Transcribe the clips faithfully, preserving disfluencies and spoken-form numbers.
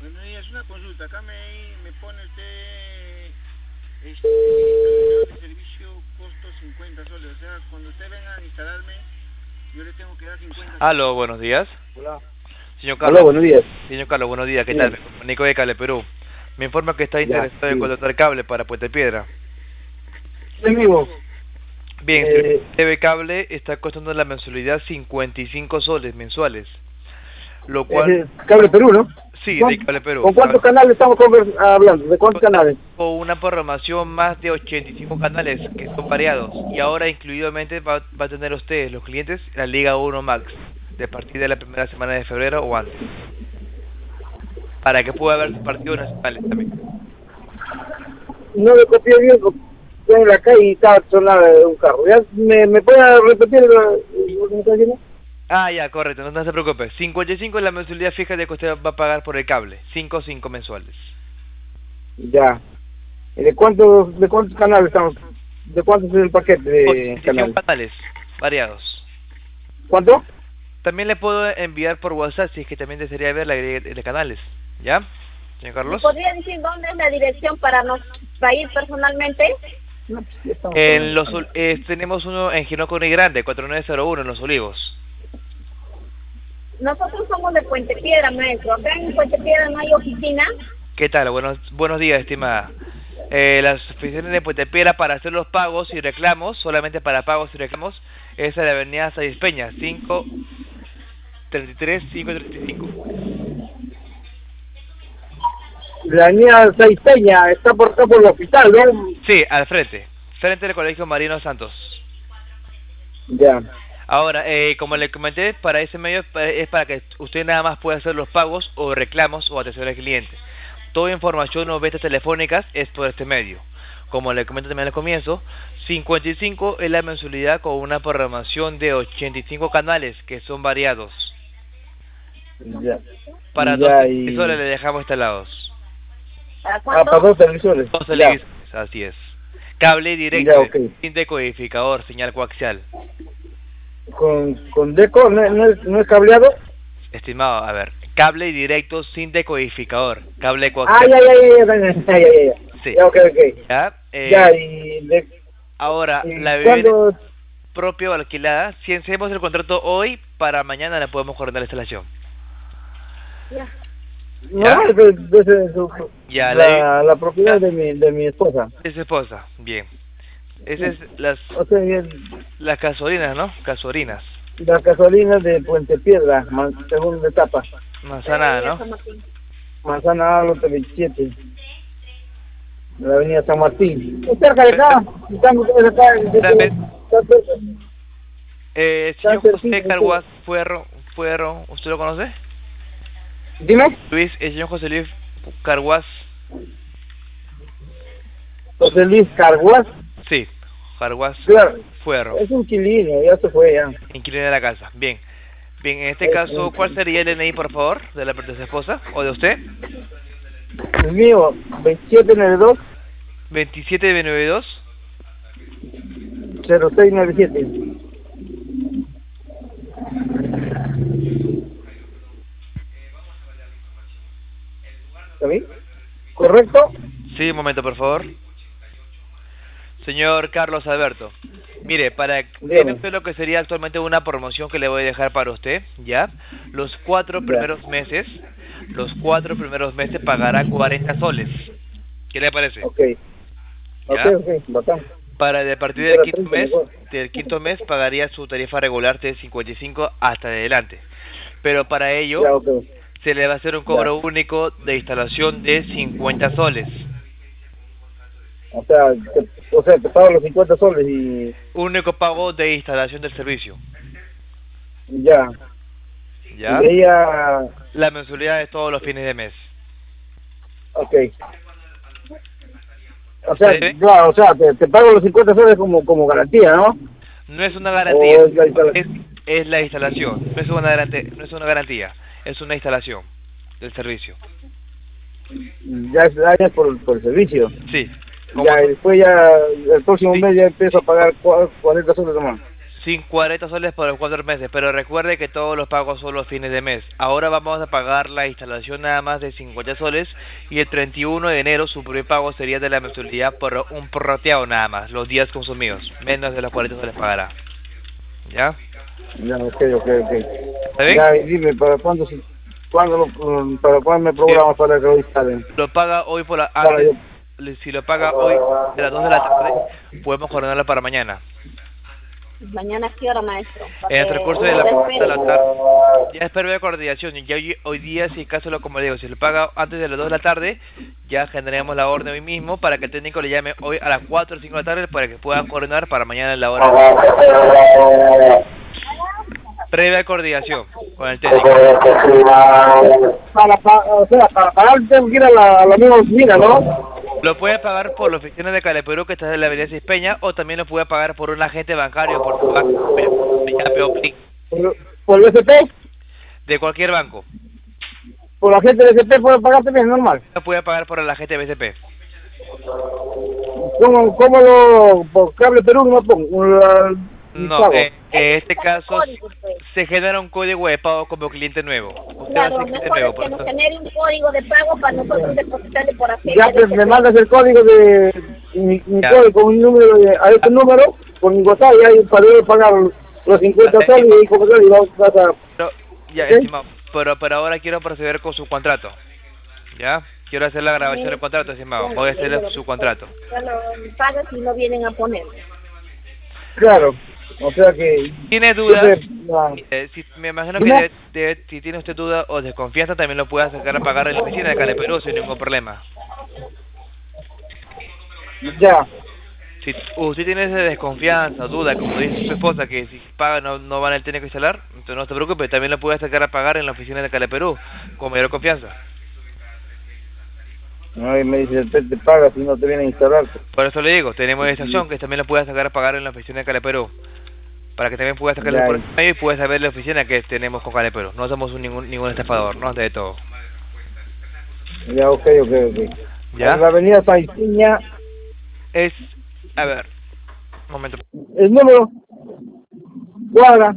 Buenos días, una consulta. Acá me, me pone usted este de servicio costo cincuenta soles. O sea, cuando usted venga a instalarme, yo le tengo que dar cincuenta soles. Aló, buenos días. Hola. Señor Carlos. Aló, buenos días. Señor Carlos, buenos días. ¿Qué Sí. tal? Me comunico de Cable Perú. Me informa que está interesado Ya, en sí. contratar cable para Puente Piedra. En vivo. Bien, Eh, T V Cable está costando la mensualidad cincuenta y cinco soles mensuales. Lo cual... es Cable Perú, ¿no? Sí, ¿Con, de Cable Perú. ¿Con cuántos canales estamos conver- hablando? ¿De cuántos canales? Con una programación más de ochenta y cinco canales que son variados. Y ahora incluidamente va, va a tener ustedes, los clientes, la Liga uno Max, de partir de la primera semana de febrero o antes. Para que pueda haber partidos nacionales también. No le copié bien, estoy en la calle y estaba sonando de un carro. ¿Ya me, me puede repetir lo, lo que me está diciendo? Ah, ya, correcto, no, no se preocupe. cincuenta y cinco es la mensualidad fija de que usted va a pagar por el cable. cinco cinco mensuales. Ya. ¿Y ¿De cuántos, de cuántos canales estamos? ¿De cuántos es el paquete de ochenta y cinco canales? canales variados. ¿Cuánto? También le puedo enviar por WhatsApp si es que también desearía ver la grilla de canales. ¿Ya, señor ¿Me Carlos? podría decir dónde es la dirección para, nos, para ir personalmente? No, pues, ya estamos En los, hablando. eh, tenemos uno en Ginoco y Grande, cuatro nueve cero uno, en Los Olivos. Nosotros somos de Puente Piedra, maestro. Acá en Puente Piedra no hay oficina. ¿Qué tal? Buenos, buenos días, estimada. Eh, las oficinas de Puente Piedra para hacer los pagos y reclamos, solamente para pagos y reclamos, es en la avenida Sáenz Peña, cinco treinta y tres, cinco treinta y cinco. La avenida Seis Peña está por acá por el hospital, ¿no? Sí, al frente, frente del Colegio Marino Santos. Ya. Ahora, eh, como le comenté, para ese medio es para que usted nada más pueda hacer los pagos o reclamos o atención al cliente. Toda información o ventas telefónicas es por este medio. Como le comenté también al comienzo, cincuenta y cinco es la mensualidad con una programación de ochenta y cinco canales que son variados. Ya. Para Ya, dos y- televisores le dejamos instalados. ¿Para Ah, cuánto? para dos televisores. Dos Ya. televisores, así es. Cable directo, Ya, ok. sin decodificador, señal coaxial. Con, con deco, no, no, es, no es cableado. Estimado, a ver, cable directo sin decodificador, cable Ah, coaxial. ya, ya, ya, ya, ya, ya, ya, ya. Sí. Ya, ok, ok. Ya, eh, Ya, y de, ahora, y la vivienda ¿cuándo? propia o alquilada, si hacemos el contrato hoy, para mañana le podemos coordinar la instalación. Ya. No, es de, de- de su- Ya, la, la, la propiedad de mi, de mi esposa. es esposa, bien. Esas es las, O sea, y es las gasolinas, ¿no? Gasolinas. la gasolina de Puente Piedra, man- segunda etapa. Manzana, Eh, ¿no? San Martín. Manzana Lote veintisiete. De la avenida San Martín. Es cerca de acá. Estamos todos acá. en- Está bien. está cerca. Eh, Está señor José cerquita, Carguas Fuerro, Fuerro, ¿usted lo conoce? Dime. Luis, el señor José Luis Carguas, José Luis Carguas. sí, Carguas Claro. Fuerro, Es un quilino, ya se fue ya. inquilino de la casa. Bien. Bien, en este Es caso, un- ¿cuál sería el N I, por favor, de la de su esposa o de usted? El mío, veintisiete noventa y dos, veintisiete noventa y dos. cero seis noventa y siete. ¿Está bien? ¿Correcto? Sí, un momento, por favor. Señor Carlos Alberto, mire, para Dígame. esto es lo que sería actualmente una promoción que le voy a dejar para usted, ¿ya? Los cuatro Ya. primeros meses, los cuatro primeros meses pagará cuarenta soles. ¿Qué le parece? Ok. ¿Ya? Ok, ok, bacán. Para de partir del quinto mes, del quinto mes pagaría su tarifa regular de cincuenta y cinco hasta adelante. Pero para ello Ya, ok. se le va a hacer un cobro Ya. único de instalación de cincuenta soles. O sea, te, o sea, te pago los cincuenta soles y Único pago de instalación del servicio. ya. ¿Ya? Y ella, La mensualidad es todos los fines de mes. ok. O sea, Sí. claro, o sea, te, te pago los cincuenta soles como, como garantía, ¿no? No es una garantía, O es la instalación. es, es la instalación. No es una garantía, no es una garantía, es una instalación del servicio. Ya es, ya es por, por el servicio. Sí. Como- Ya, y después ya, el próximo Sí. mes ya empiezo a pagar cua- cuarenta soles nomás. Sin cuarenta soles por los cuatro meses, pero recuerde que todos los pagos son los fines de mes. Ahora vamos a pagar la instalación nada más de cincuenta soles y el treinta y uno de enero su primer pago sería de la mensualidad por un prorrateado nada más, los días consumidos, menos de los cuarenta soles pagará. ¿Ya? Ya, ok, ok, ok. ¿Está bien? Ya, y dime, ¿para cuándo, se- cuándo lo, para cuándo me programas para que lo instalen? Lo paga hoy por la... Para Antes, yo. si lo paga hoy a las dos de la tarde, podemos coordinarlo para mañana. Mañana, ¿qué hora, maestro? En el transcurso de la, de la tarde, ya es previa coordinación. Ya hoy, hoy día, si caso lo como digo, si lo paga antes de las dos de la tarde, ya generamos la orden hoy mismo para que el técnico le llame hoy a las cuatro o cinco de la tarde para que puedan coordinar para mañana en la hora. Previa coordinación con el técnico. Para, para, o sea, para pagar tengo que ir a la, a la misma oficina, ¿no? Lo puede pagar por la oficina de Cale Perú que está en la avenida Cispeña o también lo puede pagar por un agente bancario, por su banco, Yape o Plin, ¿Por, por el S P? de cualquier banco. ¿Por la gente del S P puede pagar también, normal? Lo puede pagar por el agente B C P. ¿Cómo, cómo lo, por Cable Perú no pongo? La- No, pago? eh, en este caso Código, pues. se genera un código de pago como cliente nuevo. Usted Claro, va a ser cliente mejor nuevo, es por que nos eso. genere un código de pago para nosotros depositarle por aquí. Ya que me mandas el código de mi, mi Ya. código con un número de, a este número, con mi WhatsApp, y ahí para yo pagar los cincuenta Vale, soles y ahí como tal, y vas, vas a... Pero, ya, ¿Sí? estimado, pero, pero ahora quiero proceder con su contrato. ¿Ya? Quiero hacer la grabación del contrato, estimado. Voy a hacer su contrato. Ya lo pagas y no vienen a poner. Claro, o sea que... ¿Tiene dudas? Entonces, la- Eh, si, me imagino que ¿Cómo? de- de- si tiene usted duda o desconfianza, también lo puede acercar a pagar en la oficina de Cale Perú sin ningún problema. ya, Si usted tiene esa desconfianza, duda, como dice su esposa, que si paga no, no van a tener que instalar, entonces no se preocupe, también lo puede acercar a pagar en la oficina de Cale Perú con mayor confianza. ay, me dice, te, te pagas si no te vienen a instalar. Por eso le digo, tenemos esa opción que también lo puede sacar a pagar en la oficina de Cale Perú. Para que también pueda sacarle Ya, por ya. el medio y pueda saber la oficina que tenemos con Cale Perú. No somos un, ningún ningún estafador, no antes de todo. Ya, ok, ok, ok. ¿Ya? En la avenida Saipiña, Es, a ver, un momento. el número, cuadra.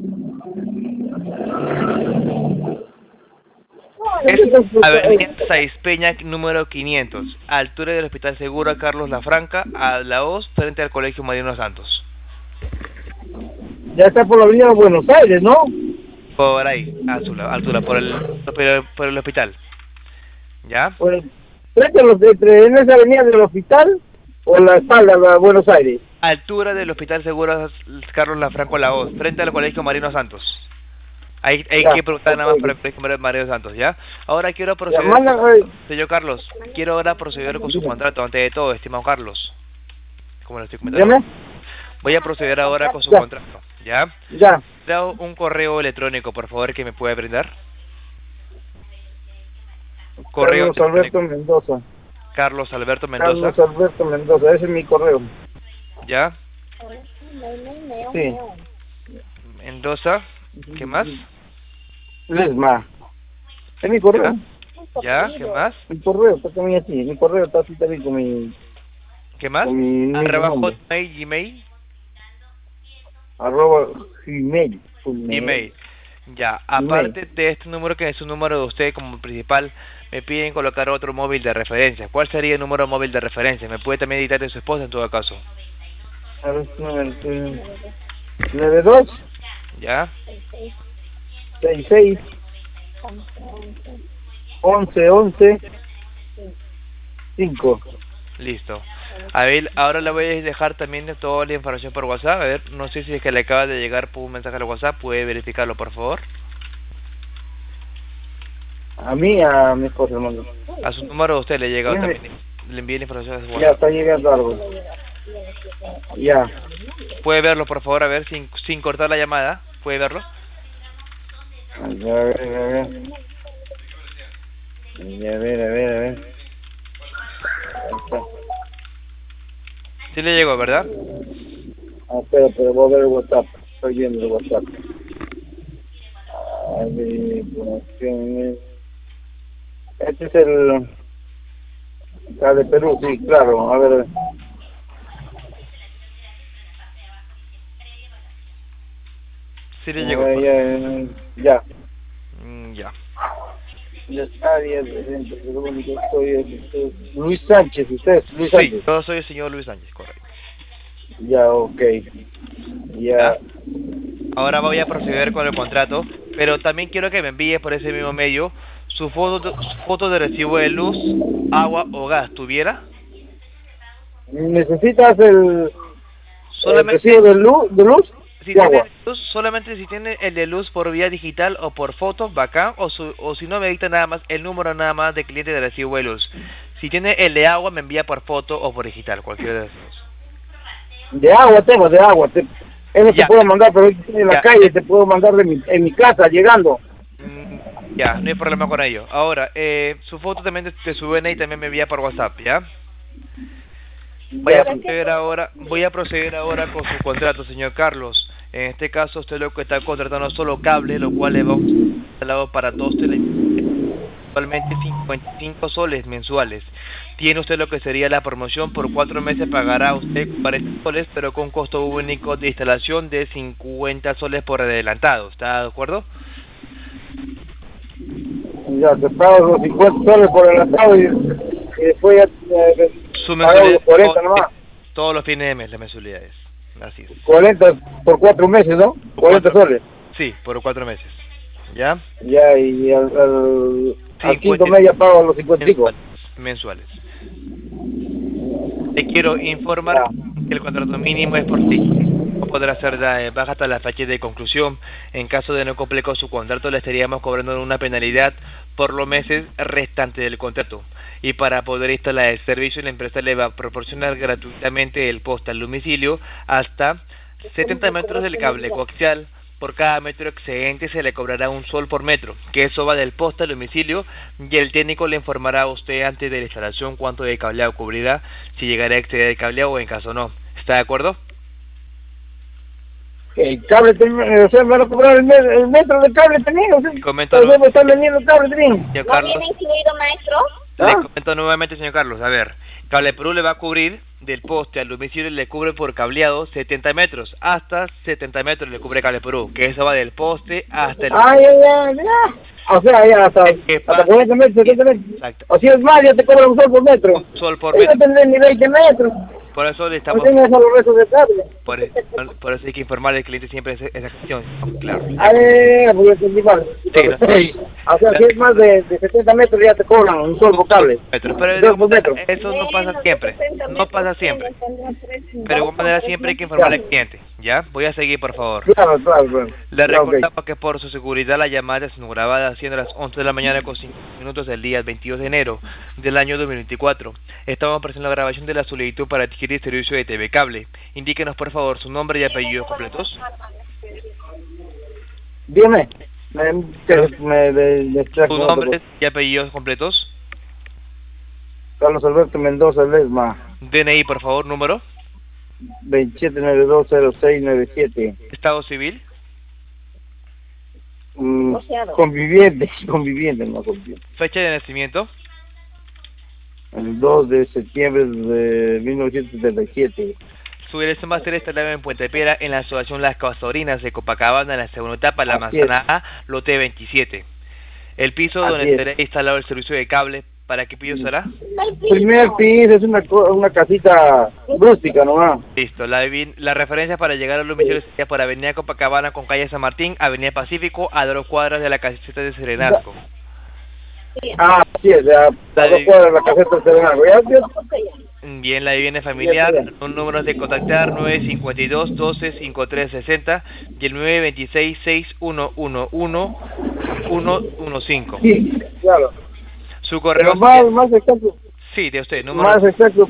Es Avenida Saiz Peña, número quinientos, altura del Hospital Seguro Carlos Lafranca, a la Hoz, frente al Colegio Marino Santos. Ya está por la avenida Buenos Aires, ¿no? Por ahí, a su lado, altura, por el, por el, por el hospital. ¿Ya? Pues, frente a los, entre, en esa avenida del hospital o la espalda de Buenos Aires. Altura del Hospital Seguro Carlos Lafranco, la Hoz, frente al Colegio Marino Santos. Hay, hay Ya, que preguntar nada más ok. por el Colegio Marino Santos, ¿ya? Ahora quiero proceder, Ya, manda, eh, señor Carlos, quiero ahora proceder con su contrato, antes de todo, estimado Carlos. Como lo estoy comentando. dígame. Voy a proceder ahora con su Ya. contrato, ¿ya? Ya, Le hago un correo electrónico, por favor, que me puede brindar. Correo Carlos Alberto electrónico. Mendoza. Carlos Alberto Mendoza, Carlos Alberto Mendoza, ese es mi correo. ¿ya? Sí. Mendoza, ¿qué más? Lesma. Es mi correo. ¿Ya? ¿Qué más? Mi correo está también así. Mi correo está así también con mi... ¿Qué más? Con mi mismo Arroba nombre. Hotmail, Gmail, Arroba Gmail. Gmail. Gmail. Ya, aparte de este número que es un número de usted como principal, me piden colocar otro móvil de referencia. ¿Cuál sería el número móvil de referencia? Me puede también editar de su esposa en todo caso. A ver, nueve dos ¿Ya? seis seis once once cinco. Listo. A ver, ahora le voy a dejar también toda la información por WhatsApp. A ver, no sé si es que le acaba de llegar por un mensaje al WhatsApp. ¿Puede verificarlo, por favor? A mí, a mi esposa, hermano. A su número usted le llega Bien. también. Le envíe la información a su Ya WhatsApp. está llegando algo. Ya. ¿Puede verlo, por favor? A ver, sin, sin cortar la llamada. ¿Puede verlo? A ver, a ver, a ver. Ya, a ver, a ver, a ver. Ahí está. Sí le llegó, ¿verdad? Ah, espera, pero voy a ver el WhatsApp. Estoy viendo el WhatsApp. A ver, información. Este es el... Ah, de Perú, sí, claro. A ver. Sí le llegó. Eh, ya, ya. Mm, ya. Ya está, ya, presidente, pero bueno, yo soy, soy Luis Sánchez, usted es Luis Sí, Sánchez. yo soy el señor Luis Sánchez, correcto. Ya, ok. Ya. ¿Ya? Ahora voy a proceder con el contrato, pero también quiero que me envíe por ese mismo medio su foto, su foto de recibo de luz, agua o gas. ¿Tuviera? ¿Necesitas el, el Solamente recibo de luz, de luz si y tiene agua? luz, solamente si tiene el de luz por vía digital o por foto, bacán, o, su, o si no me dicta nada más el número nada más de cliente de recibo de luz. Si tiene el de agua me envía por foto o por digital, cualquiera de esos dos. De agua tengo, de agua. Te, eso Ya. te puedo mandar, pero estoy en la Ya. calle, te puedo mandar de mi, en mi casa, llegando. Mm, ya, no hay problema con ello. Ahora, eh, su foto también de, de su D N I también me envía por WhatsApp, ¿ya? Voy a Ya. proceder ahora, voy a proceder ahora con su contrato, señor Carlos. En este caso, usted lo que está contratando es solo cable, lo cual le va instalado para dos televisores, actualmente cincuenta y cinco soles mensuales. Tiene usted lo que sería la promoción, por cuatro meses pagará usted cuarenta soles, pero con costo único de instalación de cincuenta soles por adelantado. ¿Está de acuerdo? Ya, te pago los cincuenta soles por el atado y, y después ya eh, Su pago mensualidad, los cuarenta todos, nomás. todos los fines de mes, las mensualidades. Así es. cuarenta por cuatro meses, ¿no? cuarenta Cuatro- soles. Sí, por cuatro meses. ¿Ya? Ya, y al, al, al quinto Cincuenta- mes ya pago los cincuenta y cinco. mensuales. Te quiero informar Ya. que el contrato mínimo es por ti. No podrá ser de baja hasta la fecha de conclusión. En caso de no cumplir con su contrato, le estaríamos cobrando una penalidad por los meses restantes del contrato. Y para poder instalar el servicio, la empresa le va a proporcionar gratuitamente el poste al domicilio hasta setenta metros del cable coaxial. Por cada metro excedente se le cobrará un sol por metro, que eso va del poste al domicilio, y el técnico le informará a usted antes de la instalación cuánto de cableado cubrirá, si llegará a exceder el cableado o en caso no. ¿Está de acuerdo? El cable, ten- o sea, me van a cobrar el, me- el metro de cable también, o sea, Comento, o sea, ¿no? me están vendiendo el cable también. Señor ¿No Carlos, viene incluido, maestro? le ¿Ah? comento nuevamente, señor Carlos. A ver, Cable Perú le va a cubrir del poste al domicilio, le cubre por cableado setenta metros, hasta setenta metros le cubre Cable Perú, que eso va del poste hasta el... Ah, ya, ya, ya. O sea, ya, hasta, ¿Qué hasta pasa? cuarenta metros, setenta metros. Exacto. O si es más, ya te cobran un sol por metro. Un sol por Yo no metro. tendré ni veinte metros. Por eso le No estamos... tengo esos restos de cable. Por, por eso hay que informar al cliente siempre esa, esa cuestión. Claro. A ver, porque entendí mal. Sí. O sea, si es más de, de setenta metros, ya te cobran un sol por cable. Metros. Pero Un de sol por igual metro. manera, eso no pasa Menos de siempre. sesenta No metros pasa tiene, siempre. tendrá tres, Pero de igual dos, manera tres siempre hay que metros. informar al cliente. ¿Ya? Voy a seguir, por favor. Claro, claro, claro. Le Ya, ok. recordamos que por su seguridad la llamada es grabada siendo las once de la mañana con cinco minutos del día veintidós de enero del año dos mil veinticuatro. Estamos presentando la grabación de la solicitud para adquirir servicio de T V Cable. Indíquenos por favor su nombre y apellidos completos. Dígame. Me, que me, me, me extraigo Su con otra nombre cosa. y apellidos completos. Carlos Alberto Mendoza Lesma. D N I por favor, número. veintisiete noventa y dos cero seis noventa y siete. Estado civil. Mm, Asociado. conviviente, conviviente, no conviviente. Fecha de nacimiento. El dos de septiembre de mil novecientos setenta y siete. Su dirección va a ser instalada en Puente Piedra, en la asociación Las Castorinas de Copacabana, en la segunda etapa, la Así manzana A, lote veintisiete. El piso Así donde es. será instalado el servicio de cable, ¿para qué piso será? Primer piso, es una, co- una casita rústica nomás. Listo, la, vi- la referencia para llegar al domicilio sería por Avenida Copacabana con calle San Martín, Avenida Pacífico, a dos cuadras de la caseta de Serenazgo. Ah, sí, es, a, a dos cuadras de la caseta de Serenazgo. Ya, ya. Bien, la vivienda familiar, Bien, bien. los números de contactar nueve cinco dos, doce, cincuenta y tres sesenta y el nueve dos seis, seis uno uno uno, uno uno cinco. Sí, claro. Su correo... Pero más, más exacto, Sí, de usted, número... más exacto.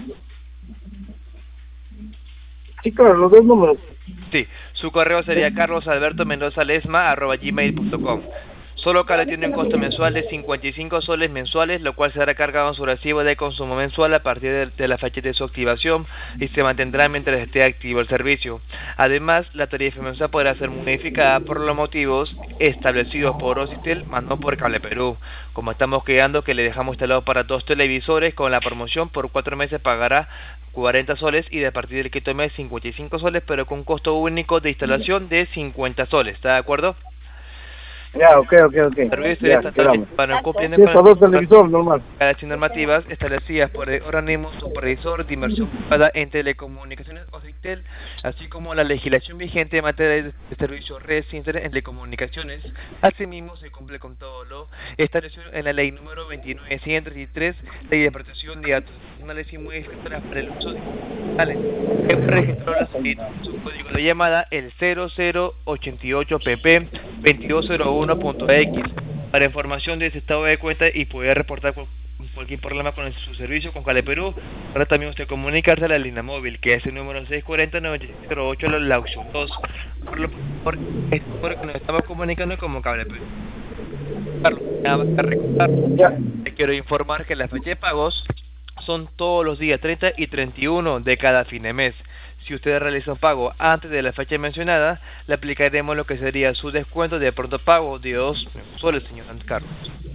Sí, claro, los dos números. Sí, su correo sería carlos alberto mendoza lesma arroba gmail punto com. Solo Cable tiene un costo mensual de cincuenta y cinco soles mensuales, lo cual será cargado en su recibo de consumo mensual a partir de, de la fecha de su activación y se mantendrá mientras esté activo el servicio. Además, la tarifa mensual podrá ser modificada por los motivos establecidos por Ocitel, más no por Cable Perú. Como estamos quedando que le dejamos instalado para dos televisores, con la promoción por cuatro meses pagará cuarenta soles y de a partir del quinto mes cincuenta y cinco soles, pero con un costo único de instalación de cincuenta soles. ¿Está de acuerdo? Ya, ok, ok, ok. Servicio Ya, estatal quedamos. para cumpliendo Sí, con estos dos televisores, normal. las normativas establecidas por el organismo supervisor de inversión privada en telecomunicaciones Ocitel, así como la legislación vigente en materia de servicios redes internet en telecomunicaciones. Asimismo, se cumple con todo lo establecido en la ley número veintinueve ciento treinta y tres, ley de protección de datos personales y modificadoras para el uso de digitales, que registró la solicitud, su código de llamada el cero cero ochenta y ocho P P veintidós cero uno punto X para información de ese estado de cuenta y poder reportar cual, cualquier problema con el, su servicio con Cable Perú. Ahora también usted comunicarse a la línea móvil, que es el número seis cuatro cero nueve siete cero ocho, la opción dos, por lo por, es porque nos estamos comunicando como Cable Perú. Carlos, nada más que recordar, le quiero informar que la fecha de pagos son todos los días treinta y treinta y uno de cada fin de mes. Si usted realiza un pago antes de la fecha mencionada, le aplicaremos lo que sería su descuento de pronto pago de dos soles, señor Carlos.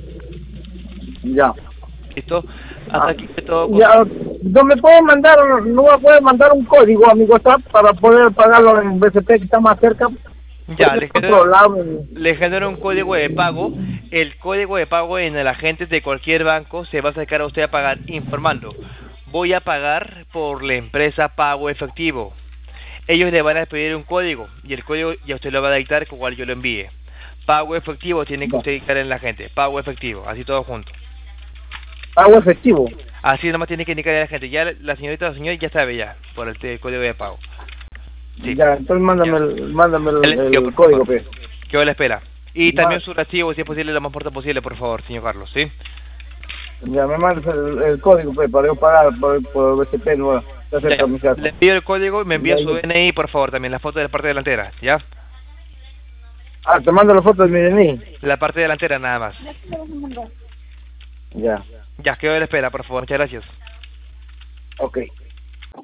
Ya. ¿Listo? Hasta Ah, aquí todo. Con... Ya, no me puede mandar, no me puede mandar un código a mi WhatsApp para poder pagarlo en B C P que está más cerca. Ya, le otro genero, lado. le genero un código de pago. El código de pago en el agente de cualquier banco se va a sacar a usted a pagar informando: voy a pagar por la empresa Pago Efectivo. Ellos le van a pedir un código y el código ya usted lo va a dictar cual yo lo envíe. Pago Efectivo tiene que usted dictar en la gente. Pago Efectivo, así todo junto. Pago efectivo. Así nomás tiene que indicar a la gente. Ya la señorita o el señor ya sabe ya por el, el código de pago. Sí. Ya, entonces mándame el, mándame el, El- el yo, por código, favor. pues. Quedo a la espera. Y Ya. también su recibo, si es posible, lo más pronto posible, por favor, señor Carlos, ¿sí? Ya, me mandas el, el código, pues, para yo pagar por, por B C P, no, ya Ya, cerca de mi casa. le envío el código y me envía Ya, su ya. D N I, por favor, también la foto de la parte delantera, ¿ya? Ah, te mando la foto de mi D N I. La parte delantera nada más. Ya, Ya, quedo a la espera, por favor, muchas gracias. ok.